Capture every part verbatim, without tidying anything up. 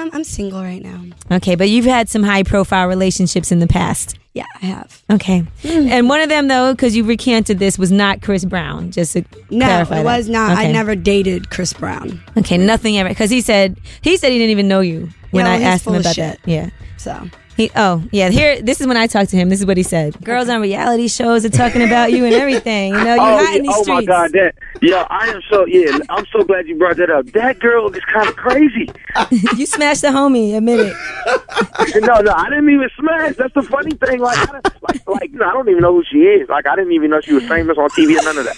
Um, I'm single right now. Okay, but you've had some high-profile relationships in the past. Yeah, I have. Okay. Mm. And one of them, though, because you recanted this, was not Chris Brown, just to no, clarify it that. was not. Okay. I never dated Chris Brown. Okay, nothing ever. Because he said, he said he didn't even know you when yeah, well, I he's asked full him of about shit. that. Yeah. So... He, oh, yeah. Here, this is when I talked to him. This is what he said. Girls on reality shows are talking about you and everything. You know, you're oh, hot yeah. in these oh streets. my God, that yeah, I am so yeah. I'm so glad you brought that up. That girl is kind of crazy. You smashed the homie. Admit it. no, no, I didn't even smash. That's the funny thing. Like, I don't, like, like, you know, I don't even know who she is. Like, I didn't even know she was famous on T V or none of that.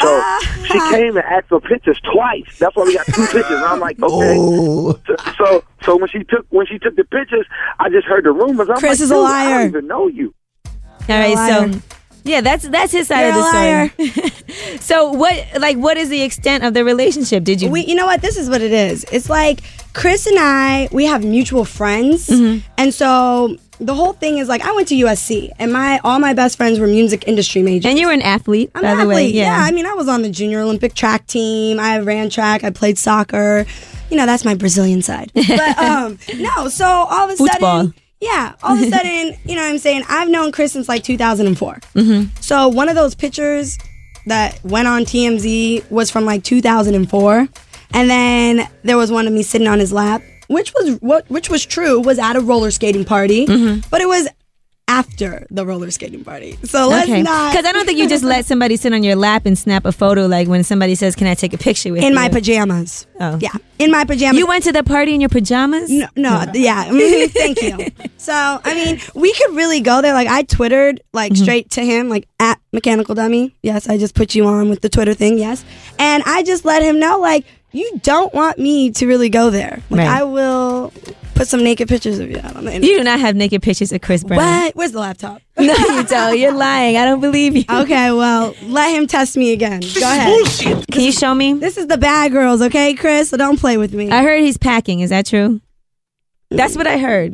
So she came and asked for pictures twice. That's why we got two pictures. And I'm like, okay. Oh. So, so, so when she took when she took the pictures, I just heard the rumors. I'm Chris like, is a dude, liar. I don't even know you. All right, so yeah, that's that's his side You're of the a story. So what, like, what is the extent of the relationship? Did you? We, you know what? This is what it is. It's like Chris and I, we have mutual friends, Mm-hmm. and so the whole thing is like I went to U S C, and my all my best friends were music industry majors. And you were an athlete, I'm by an the athlete. way. Yeah. I mean, I was on the junior Olympic track team. I ran track. I played soccer. You know, that's my Brazilian side. But um, no, so all of a Football. sudden, yeah, all of a sudden, you know what I'm saying? I've known Chris since like two thousand four. Mm-hmm. So one of those pictures that went on T M Z was from like two thousand four, and then there was one of me sitting on his lap, which was what which was true, was at a roller skating party, Mm-hmm. but it was after the roller skating party. So let's Okay. not. Because I don't think you just let somebody sit on your lap and snap a photo like when somebody says, "Can I take a picture with you?" in my pajamas. Oh. Yeah, in my pajamas. You went to the party in your pajamas? No, no, yeah. mhm, thank you. So, I mean, we could really go there. Like, I Twittered, like, Mm-hmm. straight to him, like, at Mechanical Dummy. Yes, I just put you on with the Twitter thing, yes. And I just let him know, like, you don't want me to really go there. Like, Right. I will put some naked pictures of you out on the internet. You do not have naked pictures of Chris Brown. What? Where's the laptop? No, you don't. You're lying. I don't believe you. Okay, well, let him test me again. Go ahead. Can you show me? This is the bad girls, okay, Chris? So don't play with me. I heard he's packing. Is that true? That's what I heard.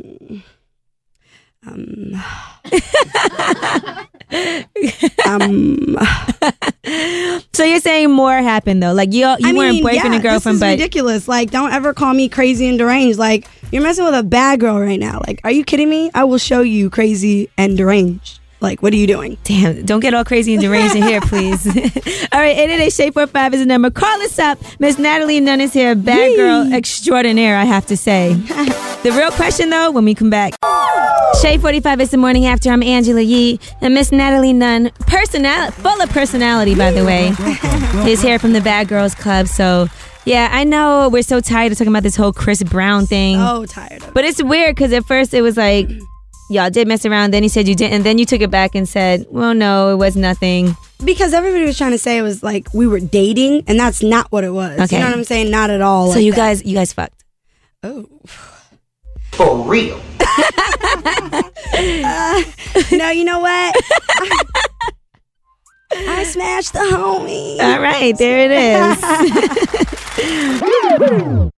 Um, um, So you're saying more happened though? Like you, you I weren't mean, boyfriend yeah, and girlfriend, this is but ridiculous. Like, don't ever call me crazy and deranged. Like, you're messing with a bad girl right now. Like, are you kidding me? I will show you crazy and deranged. Like, what are you doing? damn, don't get all crazy and deranged in here, please. All right, eight eight eight Shape four five is the number. Call us up. Miss Natalie Nunn is here. Bad Yee. girl extraordinaire, I have to say. The real question though, when we come back. Shade forty-five is the morning after. I'm Angela Yee. And Miss Natalie Nunn, personal, full of personality, by the way, is here from the Bad Girls Club. So, yeah, I know we're so tired of talking about this whole Chris Brown thing. Oh, tired of it. But it's weird because at first it was like, y'all did mess around. Then he said you didn't. And then you took it back and said, well, no, it was nothing. Because everybody was trying to say it was like we were dating, and that's not what it was. Okay. You know what I'm saying? Not at all. So like you that. guys, you guys fucked. Oh. For real. uh, no, you know what? I smashed the homie. All right, there it is.